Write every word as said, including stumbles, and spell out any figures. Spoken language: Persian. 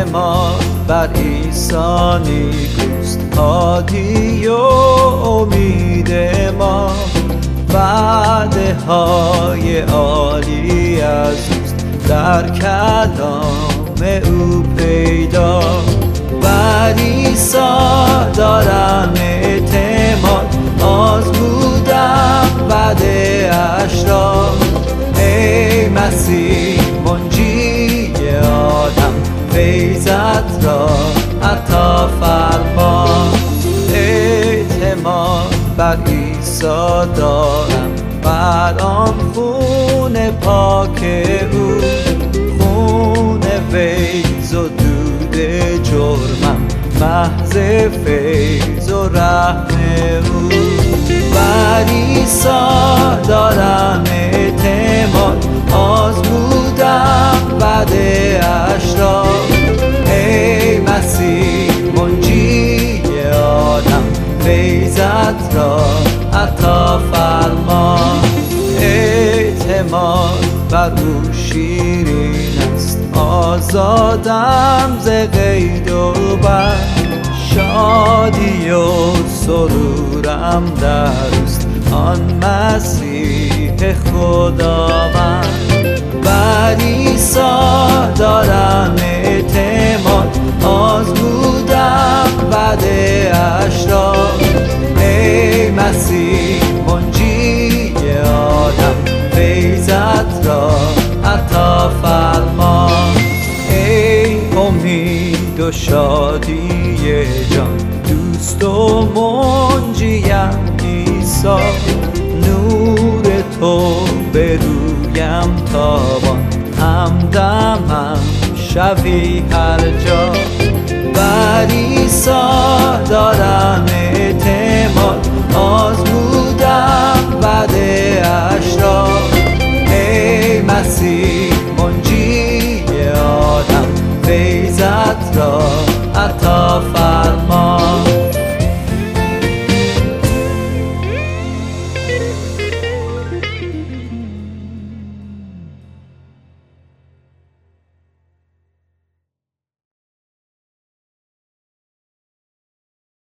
اعتماد بر عیسی نیکوست، هادی و امید ما. وعده های عالی از اوست، در کلام او پیدا. بر عیسی دارم اعتماد، آزمودم وعده اش را. ای مسیح منجی آدم، فیضت را عطا فرما. اعتماد بر عیسی دارم، بر آن خون پاک او، خون فیض و دود جرمم، محض فیض و رحم او. بر عیسی دارم اعتماد، آزمودم وعده اش را. ای مسیح منجی آدم، فیضت را عطا فرما. اعتماد بر او شیرین است، آزادم ز قید و بند. شادی و سرورم در اوست، آن مسیح خداوند. بر عیسی دارم اعتماد، آزمودم وعده اش را. ای مسیح منجی آدم، فیضت را عطا فرما. ای امید و شادی جان، دوست و منجیم عیسی. نور تو به رویم تابان، همدمم شوی هر جا. بر عیسی دارم اعتماد، آزمودم وعده اش را. ای مسیح منجی آدم،